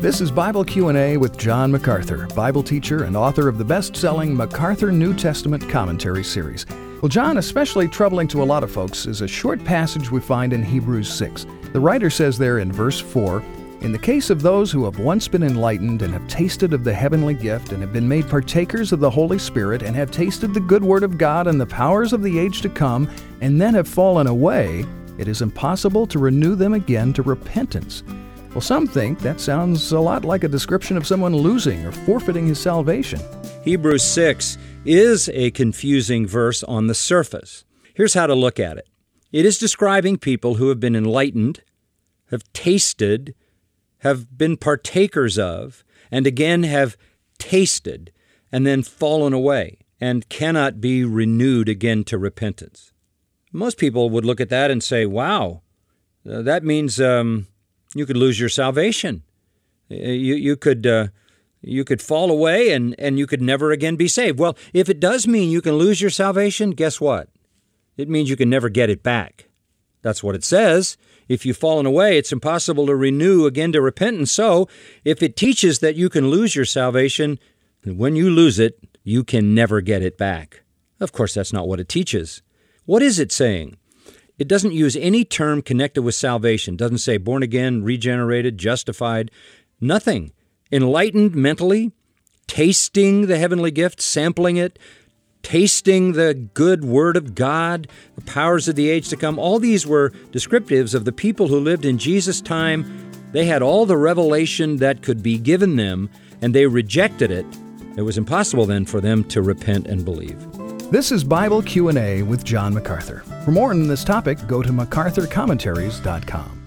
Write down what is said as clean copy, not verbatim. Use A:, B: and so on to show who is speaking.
A: This is Bible Q&A with John MacArthur, Bible teacher and author of the best-selling MacArthur New Testament Commentary series. Well, John, especially troubling to a lot of folks, is a short passage we find in Hebrews 6. The writer says there in verse 4, "In the case of those who have once been enlightened and have tasted of the heavenly gift and have been made partakers of the Holy Spirit and have tasted the good word of God and the powers of the age to come and then have fallen away, it is impossible to renew them again to repentance." Well, some think that sounds a lot like a description of someone losing or forfeiting his salvation.
B: Hebrews 6 is a confusing verse on the surface. Here's how to look at it. It is describing people who have been enlightened, have tasted, have been partakers of, and again have tasted, and then fallen away, and cannot be renewed again to repentance. Most people would look at that and say, wow, that means you could lose your salvation. You could fall away and you could never again be saved. Well, if it does mean you can lose your salvation, guess what? It means you can never get it back. That's what it says. If you've fallen away, it's impossible to renew again to repentance. So if it teaches that you can lose your salvation, then when you lose it, you can never get it back. Of course, that's not what it teaches. What is it saying? It doesn't use any term connected with salvation. It doesn't say born again, regenerated, justified. Nothing. Enlightened mentally, tasting the heavenly gift, sampling it, tasting the good word of God, the powers of the age to come. All these were descriptives of the people who lived in Jesus' time. They had all the revelation that could be given them, and they rejected it. It was impossible then for them to repent and believe.
A: This is Bible Q&A with John MacArthur. For more on this topic, go to MacArthurCommentaries.com.